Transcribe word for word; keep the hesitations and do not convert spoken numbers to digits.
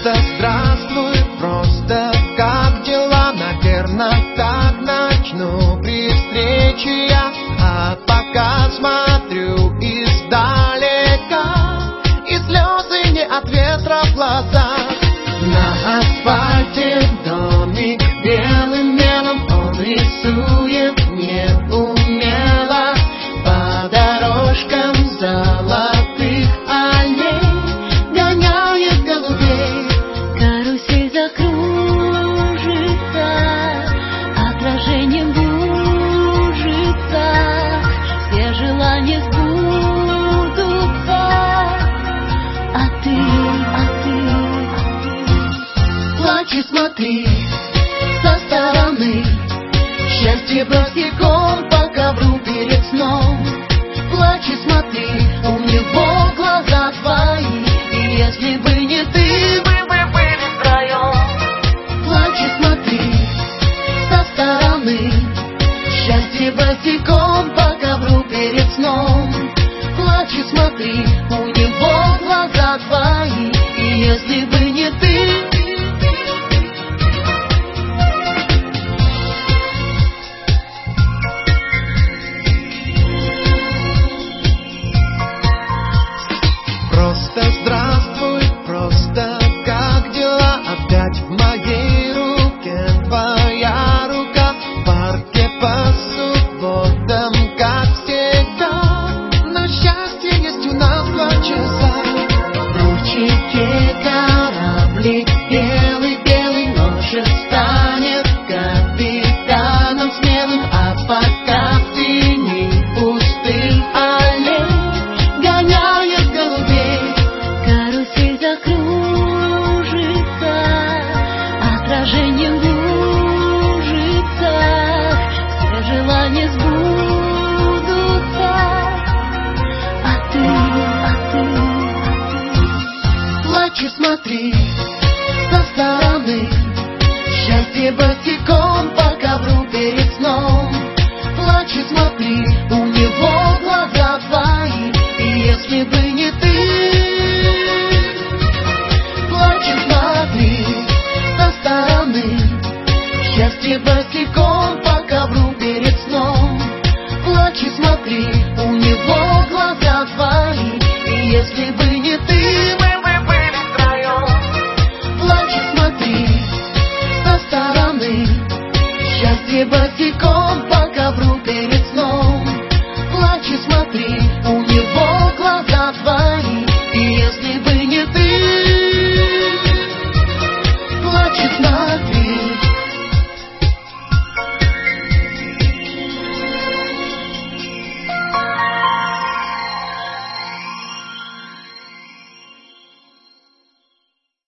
Просто здравствуй, просто как дела? Наверное, так начну при встрече я. А пока смотрю издалека, и слезы не от ветра в глазах. На асфальте домик белым мелом он рисует неумело по дорожкам золотых аллей, гоняет голубей. Карусель закружится, отражением кружится, все желания сбудутся, а ты, а ты, плачь и смотри со стороны, счастье босиком по ковру перед сном. Плачь и смотри, у него глаза твои, и если бы не ты, мы бы были втроем. Плачь и смотри со стороны, счастье босиком по ковру перед сном. Плачь и смотри, у него глаза твои, и если бы не ты. Просто здравствуй, просто как дела? Опять в моей руке твоя рука, в парке по субботам, как всегда. Но счастье есть у нас два часа. В ручейке кораблик белый-белый, но же станет капитаном смелым. А пока в тени пустых аллей гоняет голубей. карусель закружится, отражением кружится, все желания сбудутся, а ты, а ты, Плачь и смотри со стороны, счастье босиком по ковру перед сном. Плачь и смотри, у него глаза твои, и если бы не ты. Плачь и смотри со стороны, счастье босиком по ковру перед сном. Плачь и смотри, у него глаза твои, и если бы не ты, мы бы были втроем. Плачь и смотри со стороны, счастье босиком по ковру перед сном. Плачь и смотри, у него глаза твои, и если бы не ты. Плачь и смотри.